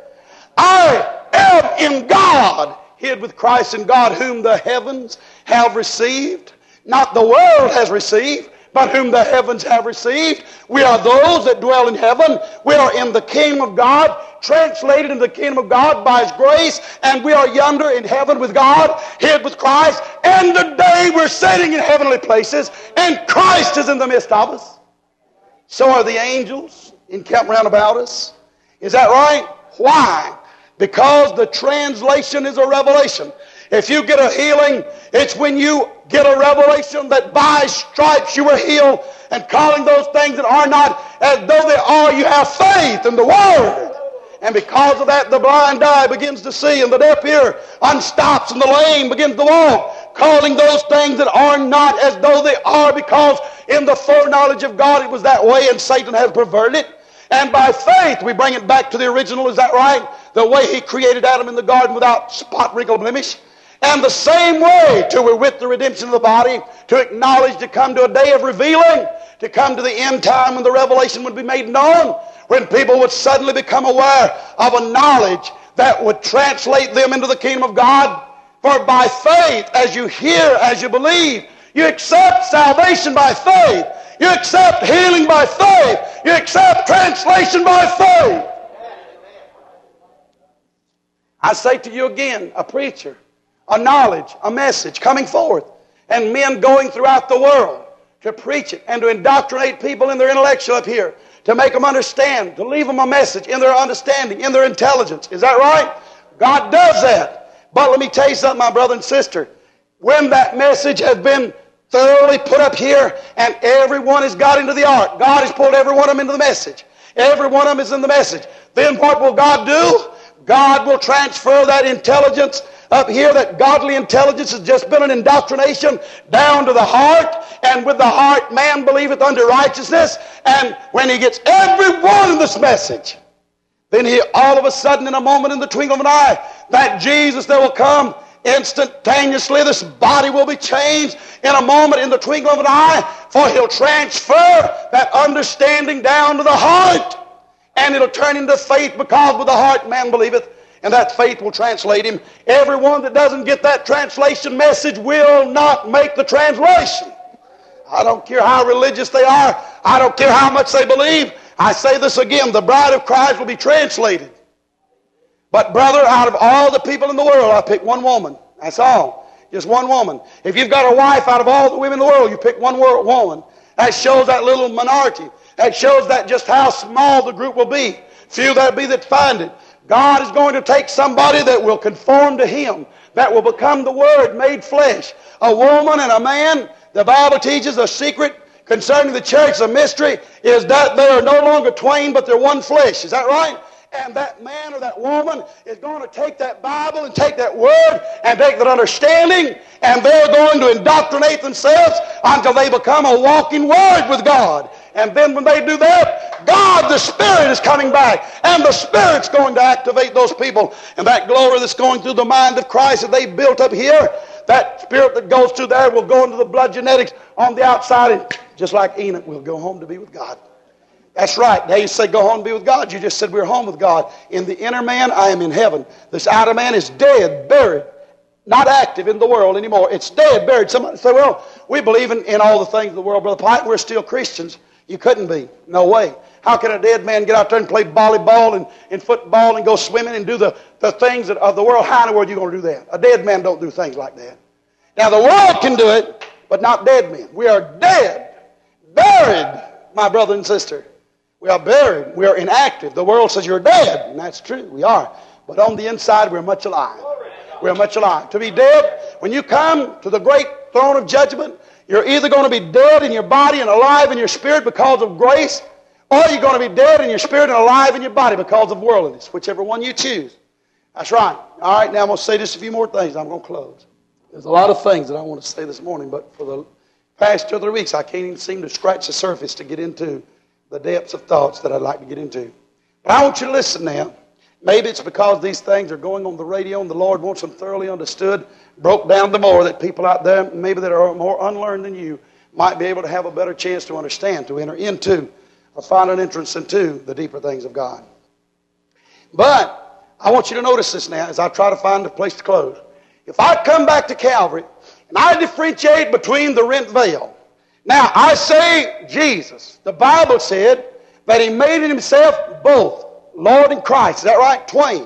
I am in God, hid with Christ in God, whom the heavens have received. Not the world has received, but whom the heavens have received. We are those that dwell in heaven. We are in the kingdom of God, translated in the kingdom of God by his grace, and we are yonder in heaven with God, hid with Christ. And today we're sitting in heavenly places, and Christ is in the midst of us. So are the angels encamped round about us. Is that right? Why? Because the translation is a revelation. If you get a healing, it's when you get a revelation that by stripes you were healed, and calling those things that are not as though they are, you have faith in the Word. And because of that, the blind eye begins to see, and the deaf ear unstops, and the lame begins to walk, calling those things that are not as though they are, because in the foreknowledge of God it was that way, and Satan has perverted it. And by faith we bring it back to the original, is that right? The way he created Adam in the garden without spot, wrinkle, blemish. And the same way till we're with the redemption of the body, to acknowledge, to come to a day of revealing, to come to the end time when the revelation would be made known, when people would suddenly become aware of a knowledge that would translate them into the kingdom of God. For by faith, as you hear, as you believe, you accept salvation by faith. You accept healing by faith. You accept translation by faith. I say to you again, a preacher, a knowledge, a message coming forth, and men going throughout the world to preach it and to indoctrinate people in their intellectual up here, to make them understand, to leave them a message in their understanding, in their intelligence. Is that right? God does that. But let me tell you something, my brother and sister. When that message has been thoroughly put up here, and everyone has got into the ark, God has pulled every one of them into the message. Every one of them is in the message. Then what will God do? God will transfer that intelligence up here. That godly intelligence has just been an indoctrination down to the heart, and with the heart man believeth unto righteousness. And when he gets every one in this message, then he all of a sudden, in a moment, in the twinkle of an eye, that Jesus that will come instantaneously, this body will be changed in a moment, in the twinkle of an eye, for he'll transfer that understanding down to the heart, and it'll turn into faith, because with the heart man believeth, and that faith will translate him. Everyone that doesn't get that translation message will not make the translation. I don't care how religious they are. I don't care how much they believe. I say this again, the bride of Christ will be translated. But brother, out of all the people in the world, I pick one woman. That's all. Just one woman. If you've got a wife, out of all the women in the world, you pick one woman. That shows that little minority. That shows that just how small the group will be. Few there be that find it. God is going to take somebody that will conform to him, that will become the Word made flesh. A woman and a man. The Bible teaches a secret concerning the church, a mystery, is that they are no longer twain, but they're one flesh. Is that right? And that man or that woman is going to take that Bible and take that Word and take that understanding, and they're going to indoctrinate themselves until they become a walking Word with God. And then when they do that, God, the Spirit, is coming back, and the Spirit's going to activate those people. And that glory that's going through the mind of Christ that they built up here, that spirit that goes through there will go into the blood genetics on the outside, and just like Enoch, we'll go home to be with God. That's right. Now you say go home to be with God. You just said we're home with God. In the inner man, I am in heaven. This outer man is dead, buried, not active in the world anymore. It's dead, buried. Somebody say, well, we believe in, in all the things of the world, Brother Pike. We're still Christians. You couldn't be. No way. How can a dead man get out there and play volleyball and, and football and go swimming and do the, the things that, of the world? How in the world are you going to do that? A dead man don't do things like that. Now the world can do it, but not dead men. We are dead, buried, my brother and sister. We are buried. We are inactive. The world says you're dead, and that's true. We are. But on the inside, we're much alive. We're much alive. To be dead, when you come to the great throne of judgment, you're either going to be dead in your body and alive in your spirit because of grace, or you're going to be dead in your spirit and alive in your body because of worldliness, whichever one you choose. That's right. All right, now I'm going to say just a few more things. I'm going to close. There's a lot of things that I want to say this morning, but for the past two or three weeks, I can't even seem to scratch the surface to get into the depths of thoughts that I'd like to get into. But I want you to listen now. Maybe it's because these things are going on the radio and the Lord wants them thoroughly understood, broke down the more, that people out there, maybe that are more unlearned than you, might be able to have a better chance to understand, to enter into, or find an entrance into the deeper things of God. But I want you to notice this now as I try to find a place to close. If I come back to Calvary and I differentiate between the rent veil, now I say Jesus. The Bible said that He made in Himself both Lord and Christ. Is that right? Twain.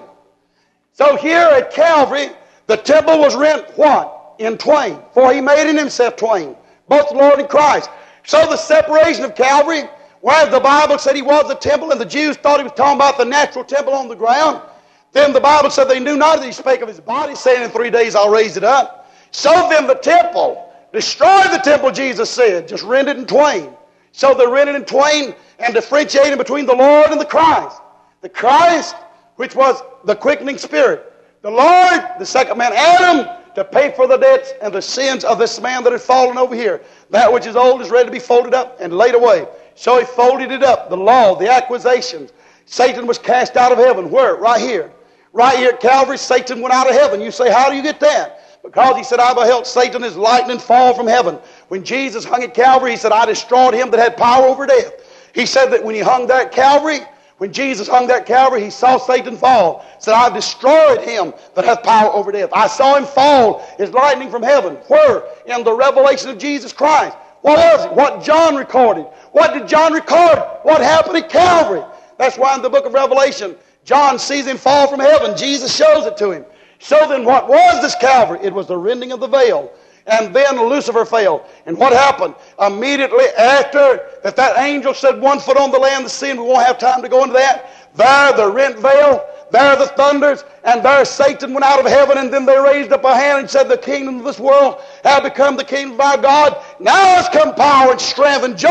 So here at Calvary, the temple was rent what? In twain. For He made in Himself twain, both Lord and Christ. So the separation of Calvary, where the Bible said He was the temple and the Jews thought He was talking about the natural temple on the ground, then the Bible said they knew not that He spake of His body, saying in three days I'll raise it up. So then the temple, destroy the temple, Jesus said, just rend it in twain. So they're rending in twain and differentiating between the Lord and the Christ. The Christ, which was the quickening spirit. The Lord, the second man, Adam, to pay for the debts and the sins of this man that had fallen over here. That which is old is ready to be folded up and laid away. So He folded it up. The law, the accusations. Satan was cast out of heaven. Where? Right here. Right here at Calvary, Satan went out of heaven. You say, how do you get that? Because He said, I beheld Satan as lightning fall from heaven. When Jesus hung at Calvary, He said, I destroyed him that had power over death. He said that when He hung there at Calvary, when Jesus hung there at Calvary, He saw Satan fall. He said, I've destroyed him that hath power over death. I saw him fall as lightning from heaven. Where? In the revelation of Jesus Christ. What was it? What John recorded. What did John record? What happened at Calvary? That's why in the book of Revelation, John sees Him fall from heaven. Jesus shows it to him. So then what was this Calvary? It was the rending of the veil. And then Lucifer fell. And what happened? Immediately after that, that angel said, one foot on the land, the sea, and we won't have time to go into that. There the rent veil, there the thunders, and there Satan went out of heaven, and then they raised up a hand and said, the kingdom of this world have become the kingdom of our God. Now has come power and strength and joy.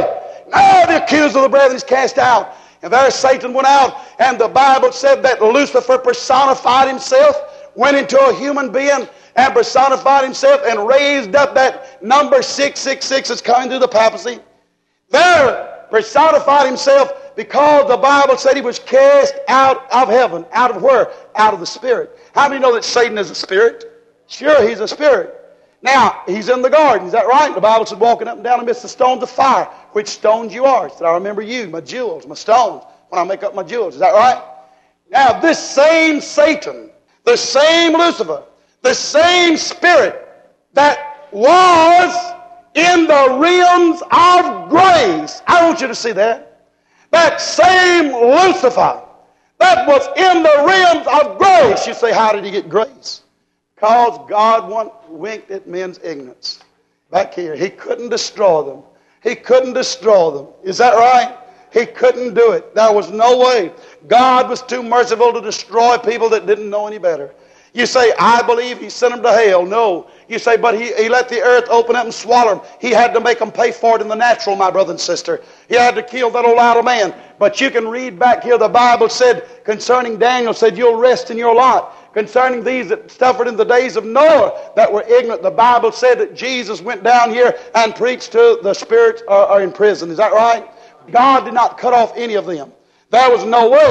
Now the accuser of the brethren is cast out. And there Satan went out, and the Bible said that Lucifer personified himself, went into a human being, and personified himself and raised up that number six six six that's coming through the papacy. There personified himself because the Bible said he was cast out of heaven. Out of where? Out of the Spirit. How many know that Satan is a spirit? Sure, he's a spirit. Now, he's in the garden. Is that right? The Bible said walking up and down amidst the stones of fire. Which stones you are? He said, I remember you, my jewels, my stones, when I make up my jewels. Is that right? Now, this same Satan, the same Lucifer, the same spirit that was in the realms of grace. I want you to see that. That same Lucifer that was in the realms of grace. You say, how did he get grace? Because God once winked at men's ignorance. Back here, He couldn't destroy them. He couldn't destroy them. Is that right? He couldn't do it. There was no way. God was too merciful to destroy people that didn't know any better. You say, I believe He sent them to hell. No. You say, but he, he let the earth open up and swallow them. He had to make them pay for it in the natural, my brother and sister. He had to kill that old outer man. But you can read back here, the Bible said concerning Daniel, said you'll rest in your lot. Concerning these that suffered in the days of Noah that were ignorant, the Bible said that Jesus went down here and preached to the spirits uh, are in prison. Is that right? God did not cut off any of them. There was no way.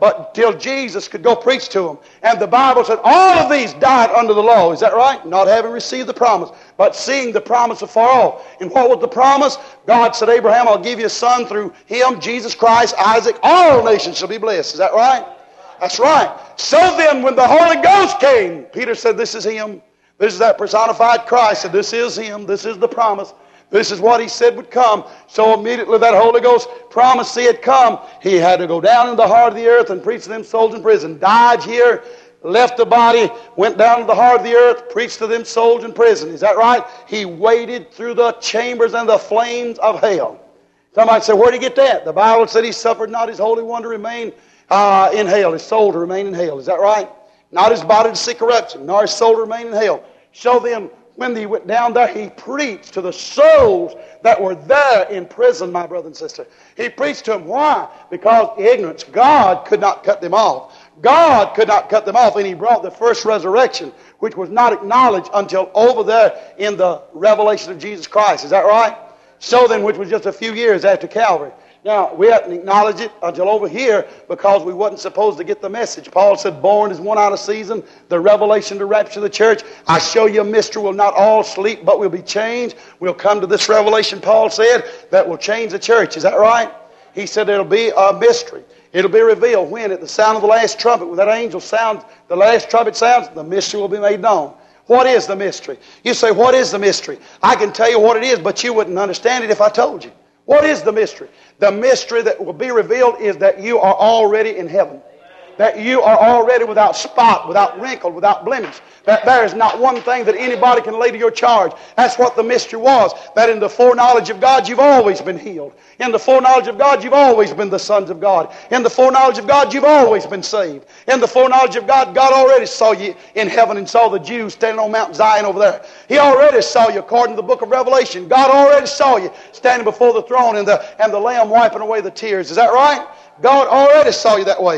but till Jesus could go preach to them. And the Bible said all of these died under the law. Is that right? Not having received the promise, but seeing the promise afar off. And what was the promise? God said, Abraham, I'll give you a son through him, Jesus Christ, Isaac. All nations shall be blessed. Is that right? That's right. So then when the Holy Ghost came, Peter said, this is him. This is that personified Christ. Said, this is him. This is the promise. This is what he said would come. So immediately that Holy Ghost promise he had come. He had to go down in the heart of the earth and preach to them souls in prison. Died here, left the body, went down to the heart of the earth, preached to them souls in prison. Is that right? He waded through the chambers and the flames of hell. Somebody said, where did he get that? The Bible said he suffered not his Holy One to remain uh, in hell, his soul to remain in hell. Is that right? Not his body to see corruption, nor his soul to remain in hell. So then, when he went down there, he preached to the souls that were there in prison, my brother and sister. He preached to them. Why? Because ignorance. God could not cut them off. God could not cut them off, and he brought the first resurrection, which was not acknowledged until over there in the revelation of Jesus Christ. Is that right? So then, which was just a few years after Calvary. Now, we hadn't acknowledged it until over here because we wasn't supposed to get the message. Paul said, born is one out of season, the revelation to rapture of the church. I show you a mystery. We'll not all sleep, but we'll be changed. We'll come to this revelation, Paul said, that will change the church. Is that right? He said it'll be a mystery. It'll be revealed when at the sound of the last trumpet, when that angel sounds, the last trumpet sounds, the mystery will be made known. What is the mystery? You say, what is the mystery? I can tell you what it is, but you wouldn't understand it if I told you. What is the mystery? The mystery that will be revealed is that you are already in heaven. That you are already without spot, without wrinkle, without blemish. That there is not one thing that anybody can lay to your charge. That's what the mystery was. That in the foreknowledge of God, you've always been healed. In the foreknowledge of God, you've always been the sons of God. In the foreknowledge of God, you've always been saved. In the foreknowledge of God, God already saw you in heaven and saw the Jews standing on Mount Zion over there. He already saw you according to the book of Revelation. God already saw you standing before the throne and the, and the Lamb wiping away the tears. Is that right? God already saw you that way.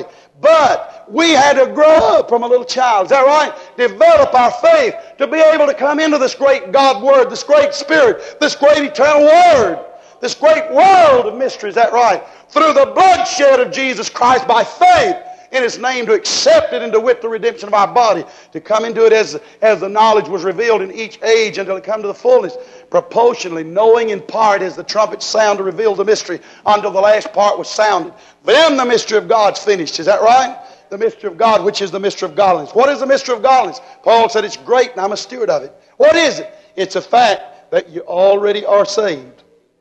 But we had to grow up from a little child. Is that right? Develop our faith to be able to come into this great God Word, this great Spirit, this great eternal Word, this great world of mystery. Is that right? Through the bloodshed of Jesus Christ by faith in His name, to accept it and to wit the redemption of our body, to come into it as, as the knowledge was revealed in each age until it come to the fullness, proportionally, knowing in part as the trumpet sound to reveal the mystery until the last part was sounded. Then the mystery of God's finished. Is that right? The mystery of God, which is the mystery of godliness. What is the mystery of godliness? Paul said it's great and I'm a steward of it. What is it? It's a fact that you already are saved.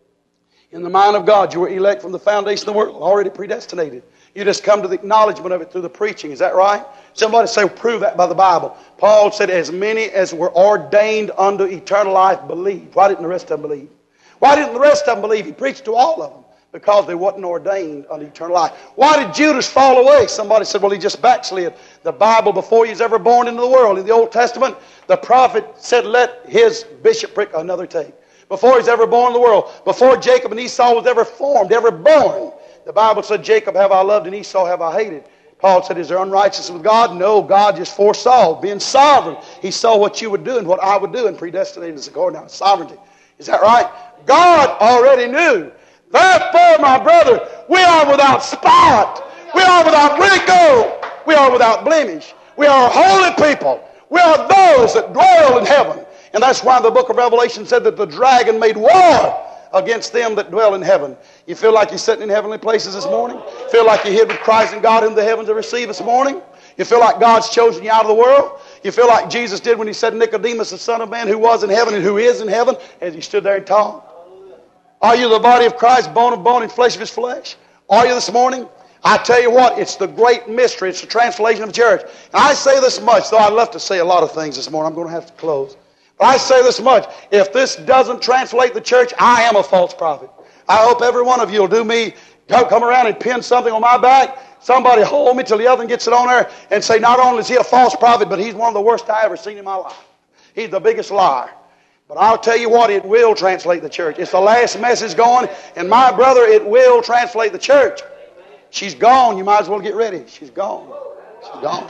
In the mind of God, you were elect from the foundation of the world, already predestinated. You just come to the acknowledgement of it through the preaching. Is that right? Somebody say, prove that by the Bible. Paul said, as many as were ordained unto eternal life believed. Why didn't the rest of them believe? Why didn't the rest of them believe? He preached to all of them. Because they wasn't ordained unto eternal life. Why did Judas fall away? Somebody said, well, he just backslid. The Bible, before he was ever born into the world, in the Old Testament, the prophet said, let his bishopric another take. Before he was ever born in the world, before Jacob and Esau was ever formed, ever born, the Bible said, Jacob have I loved and Esau have I hated. Paul said, is there unrighteousness with God? No, God just foresaw, being sovereign. He saw what you would do and what I would do and predestinated us according to His sovereignty. Is that right? God already knew. Therefore, my brother, we are without spot. We are without wrinkle. We are without blemish. We are a holy people. We are those that dwell in heaven. And that's why the book of Revelation said that the dragon made war against them that dwell in heaven. You feel like you're sitting in heavenly places this morning? Feel like you're hid with Christ and God in the heavens to receive this morning? You feel like God's chosen you out of the world? You feel like Jesus did when He said, Nicodemus, the Son of Man, who was in heaven and who is in heaven, as He stood there and taught? Are you the body of Christ, bone of bone and flesh of His flesh? Are you this morning? I tell you what, it's the great mystery. It's the translation of the church. And I say this much, though I'd love to say a lot of things this morning. I'm going to have to close. But I say this much. If this doesn't translate the church, I am a false prophet. I hope every one of you will do me, come around and pin something on my back. Somebody hold me till the other one gets it on there and say, not only is he a false prophet, but he's one of the worst I ever seen in my life. He's the biggest liar. But I'll tell you what, it will translate the church. It's the last message going, and my brother, it will translate the church. She's gone. You might as well get ready. She's gone. She's gone.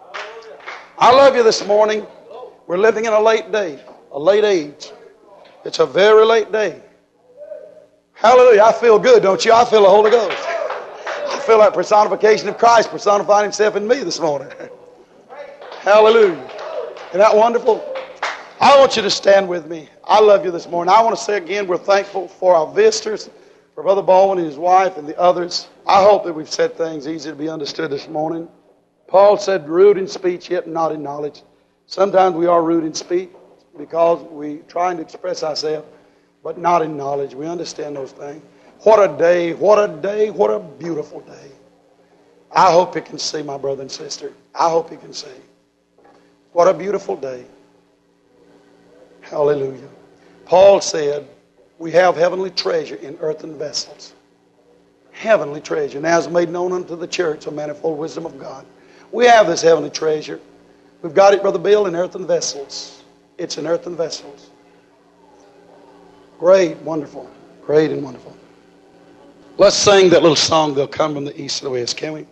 I love you this morning. We're living in a late day, a late age. It's a very late day. Hallelujah. I feel good, don't you? I feel the Holy Ghost. I feel that personification of Christ personifying himself in me this morning. Hallelujah. Isn't that wonderful? I want you to stand with me. I love you this morning. I want to say again, we're thankful for our visitors, for Brother Baldwin and his wife and the others. I hope that we've said things easy to be understood this morning. Paul said, rude in speech, yet not in knowledge. Sometimes we are rude in speech because we're trying to express ourselves, but not in knowledge. We understand those things. What a day, what a day, what a beautiful day. I hope you can see, my brother and sister. I hope you can see. What a beautiful day. Hallelujah. Paul said, we have heavenly treasure in earthen vessels. Heavenly treasure. Now is made known unto the church the manifold wisdom of God. We have this heavenly treasure. We've got it, Brother Bill, in earthen vessels. It's in earthen vessels. Great, wonderful. Great and wonderful. Let's sing that little song, They'll Come from the East and the West, can we?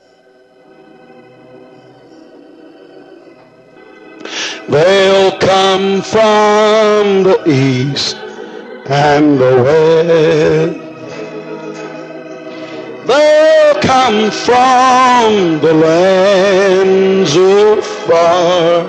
They'll come from the east and the west. They'll come from the lands afar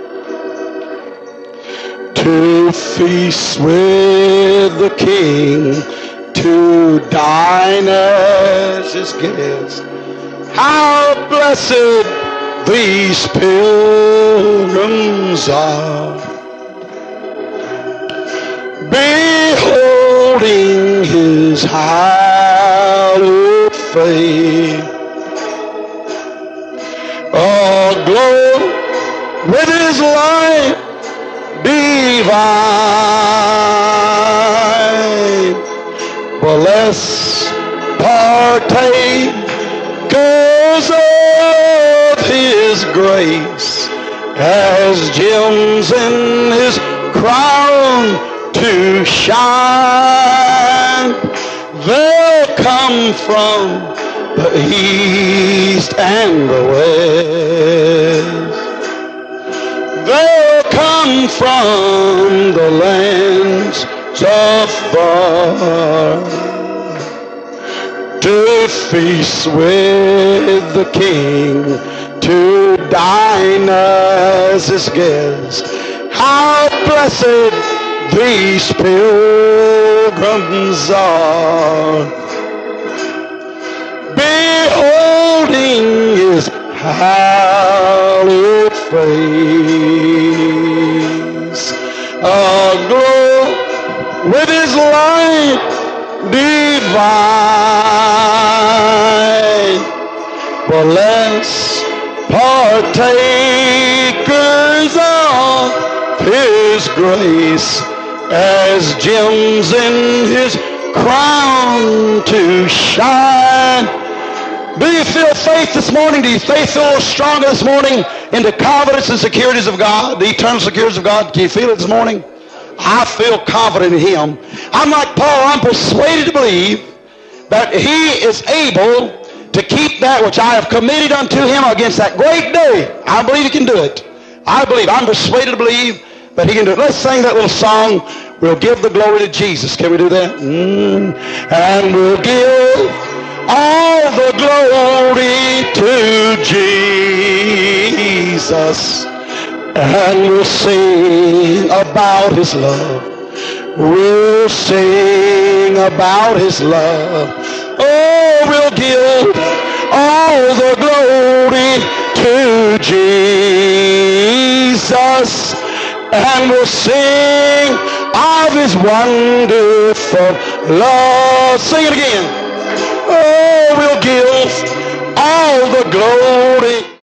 to feast with the King, to dine as his guest. How blessed these pilgrims are, beholding his hallowed face, aglow with his light divine. But let's partakers of his grace as gems in his crown to shine. They'll come from the east and the west. They'll come from the lands afar to feast with the King, to dine as his guest. How blessed these pilgrims are, beholding his hallowed face, aglow with his light divine. But let's partakers of his grace as gems in his crown to shine. Do you feel faith this morning? Do you faith feel stronger this morning in the confidence and securities of God, the eternal securities of God? Can you feel it this morning? I feel confident in him. I'm like Paul. I'm persuaded to believe that he is able to keep that which I have committed unto him against that great day. I believe he can do it. I believe. I'm persuaded to believe that he can do it. Let's sing that little song. We'll give the glory to Jesus. Can we do that? Mm. And we'll give all the glory to Jesus. And we'll sing about his love. We'll sing about his love. Oh, we'll give all the glory to Jesus. And we'll sing of his wonderful love. Sing it again. Oh, we'll give all the glory